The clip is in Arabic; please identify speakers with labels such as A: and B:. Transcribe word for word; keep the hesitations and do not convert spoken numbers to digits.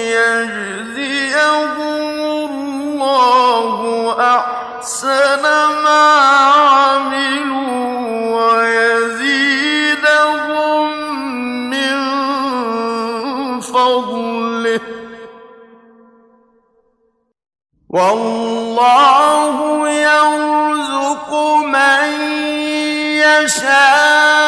A: ليجزيهم الله أحسن ما عملوا ويزيدهم من فضله والله يرزق من يشاء